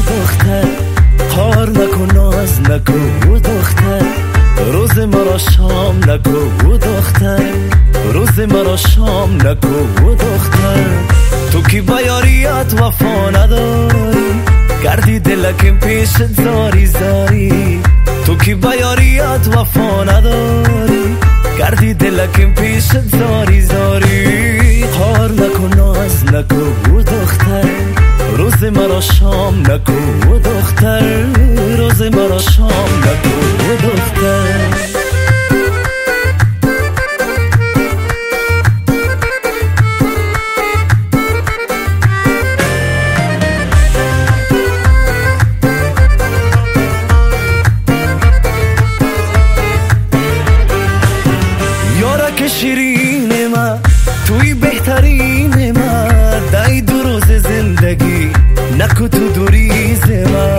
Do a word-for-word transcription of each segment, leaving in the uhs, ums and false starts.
دختر، کار نکن ناز نکن دختر، روز مرا شام نکن دختر، روز مرا شام نکن دختر. تو کی با یاریت وفا نداری، گردی دلکم پیشت زاری زاری. تو کی با یاریت وفا نداری، گردی دلکم پیشت زاری زاری. کار نکن ناز نکن دختر، روز مرا شام نکن دختر، روز مرا شام نکن دختر. یارک شیرین من، توی بهترین من، دای دو روز زندگی نکو تو دوریز من.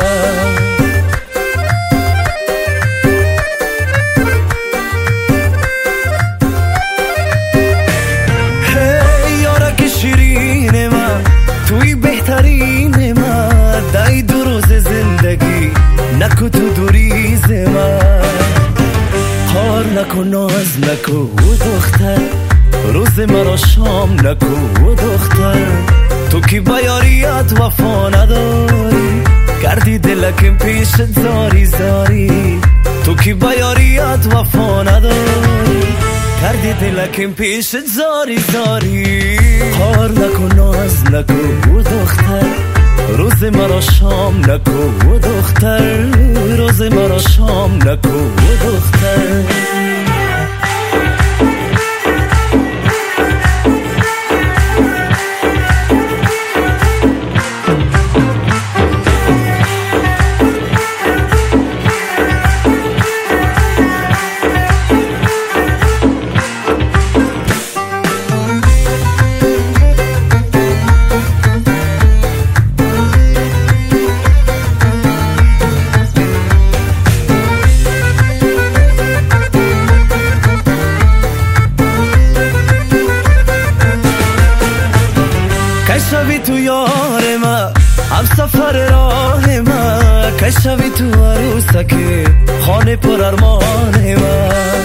هی یارک شیرین من، توی بهترین من، دای دو روز زندگی نکو تو دوریز من. کار نکن ناز نکن دختر، روز مرا شام نکن دختر. تو کی با یاریت وفا نداری، گردی دلکم پیشت زاری زاری. تو کی با یاریت وفا نداری، گردی دلکم پیشت زاری زاری. کار نکن ناز نکن دختر، روز مرا شام نکن دختر، روز مرا شام نکن دختر. کشوی تو یار من، هم سفر راه من، کشوی تو عروسک خانه پر ارمان من.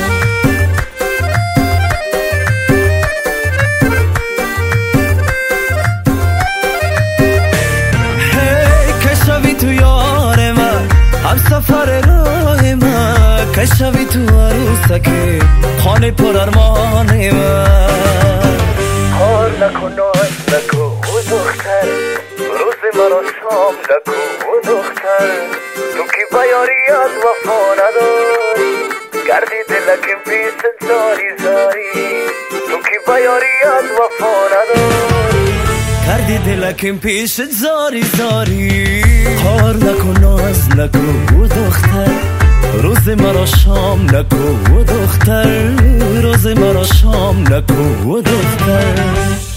هی کشوی تو یار من، هم سفر راه من، کشوی تو عروسک خانه پر ارمان من. کار نکن ناز نکن دختر، روز مرا شام نکن دختر. تو کی با یاریت وفا نداری، گردی دلکم پیشت زاری زاری. تو کی با یاریت وفا نداری، گردی دلکم پیشت زاری زاری. کار نکن ناز نکن دختر، روز مرا شام نکن دختر، روز مرا شام نکن دختر.